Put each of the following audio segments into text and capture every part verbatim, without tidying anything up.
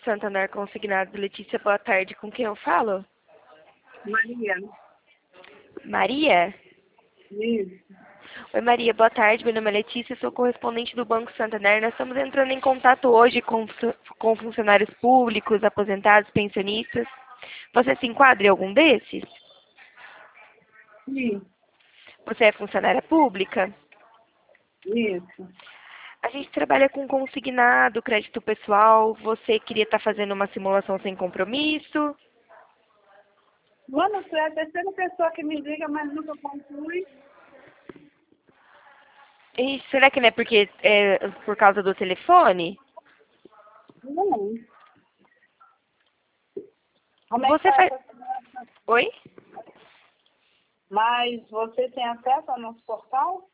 Santander Consignados, Letícia, boa tarde. Com quem eu falo? Maria. Maria? Isso. Oi, Maria, boa tarde. Meu nome é Letícia, sou correspondente do Banco Santander. Nós estamos entrando em contato hoje com, fu- com funcionários públicos, aposentados, pensionistas. Você se enquadra em algum desses? Isso. Você é funcionária pública? Isso. A gente trabalha com consignado, crédito pessoal. Você queria estar fazendo uma simulação sem compromisso? Mano, você é a terceira pessoa que me liga, mas nunca conclui. E será que não é porque é por causa do telefone? Não. Como é que Você tá faz. essa- Oi? Mas você tem acesso ao nosso portal?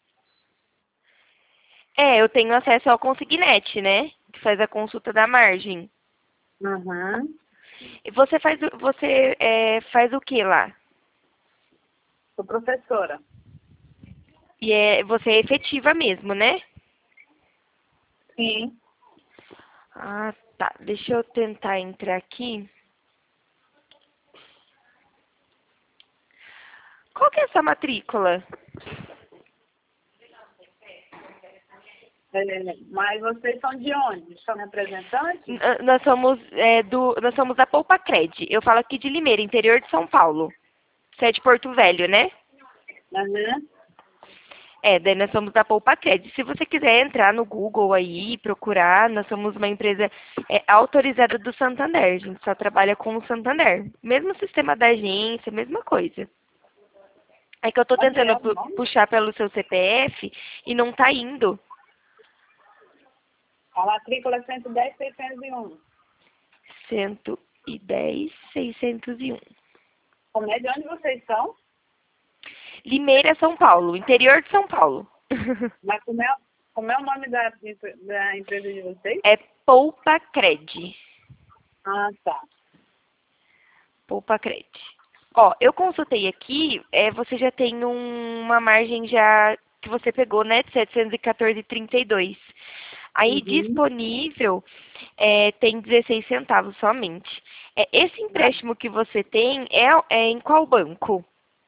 É, eu tenho acesso ao Consignet, né? Que faz a consulta da margem. Aham. E você faz, o- você é, faz o que lá? Sou professora. E é, você é efetiva mesmo, né? Sim. Ah, tá. Deixa eu tentar entrar aqui. Qual que é essa matrícula? É, mas vocês são de onde? São representantes? N- Nós somos é, do, nós somos da Poupa Cred. Eu falo aqui de Limeira, interior de São Paulo. Você é de Porto Velho, né? Aham. É, daí nós somos da Poupa Cred. Se você quiser entrar no Google aí e procurar, nós somos uma empresa é, autorizada do Santander. A gente só trabalha com o Santander. Mesmo sistema da agência, mesma coisa. É que eu tô Onde é tentando o pu- nome? puxar pelo seu C P F e não tá indo. A matrícula é cento e dez, seiscentos e um. cento e dez, seiscentos e um. Como é de onde vocês são? Limeira, São Paulo, interior de São Paulo. Mas como é, como é o nome da, da empresa de vocês? É Poupa Cred. Ah, tá. Poupa Cred. Ó, eu consultei aqui, é, você já tem um- uma margem já que você pegou, né, de setecentos e quatorze vírgula trinta e dois. Aí Uhum. disponível é, tem dezesseis centavos somente. É, esse empréstimo que você tem é, é em qual banco?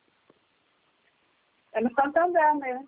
É no Santander mesmo.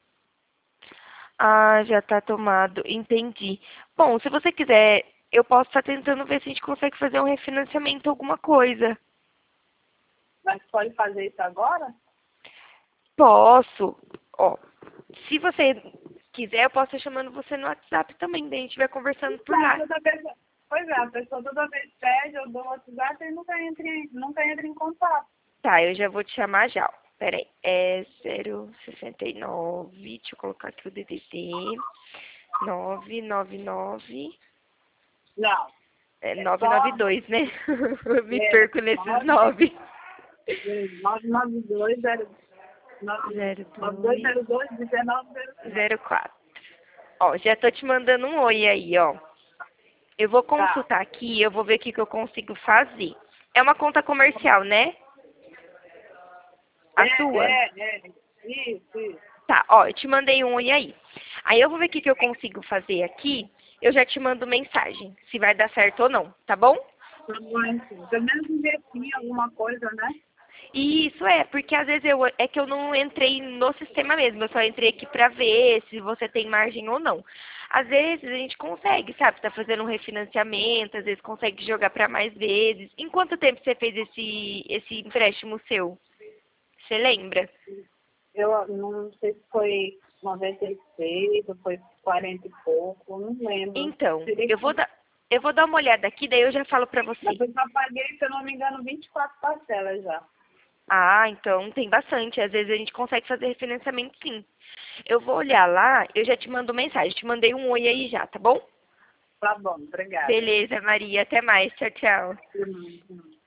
Ah, já está tomado, entendi. Bom, se você quiser, eu posso estar tentando ver se a gente consegue fazer um refinanciamento, alguma coisa. Mas pode fazer isso agora? Posso. Ó, se você quiser, eu posso estar chamando você no WhatsApp também, daí a gente vai conversando por Não, lá. toda vez, pois é, a pessoa toda vez pede, eu dou o WhatsApp e nunca entra, em- nunca entra em contato. Tá, eu já vou te chamar já, ó. Peraí, é zero sessenta e nove, deixa eu colocar aqui o D D D, nove nove nove, Não, é é nove nove só dois, né? Eu me é, perco nesses nove. nove nove dois zero Zero dois dois zero dois dezenove zero cinco. zero quatro. Ó, já tô te mandando um oi aí, ó. Eu vou Tá. consultar aqui, eu vou ver o que que eu consigo fazer. É uma conta comercial, né? A É, sua? é, é. Isso, isso. Tá, ó, eu te mandei um oi aí. Aí eu vou ver o que que eu consigo fazer aqui. Eu já te mando mensagem, se vai dar certo ou não, tá bom? Tá bom, então. Pelo menos investir em alguma coisa, né? E isso é, porque às vezes eu, é que eu não entrei no sistema mesmo, eu só entrei aqui pra ver se você tem margem ou não. Às vezes a gente consegue, sabe, tá fazendo um refinanciamento, às vezes consegue jogar pra mais vezes. Em quanto tempo você fez esse, esse empréstimo seu? Você lembra? Eu não sei se foi noventa e seis ou foi quarenta e pouco, não lembro. Então, Teria eu vou que- dar, eu vou dar uma olhada aqui, daí eu já falo pra você. Mas eu já paguei, se eu não me engano, vinte e quatro parcelas já. Ah, então tem bastante. Às vezes a gente consegue fazer refinanciamento sim. Eu vou olhar lá, eu já te mando mensagem. Te mandei um oi aí já, tá bom? Tá bom, obrigada. Beleza, Maria. Até mais. Tchau, tchau. Uhum.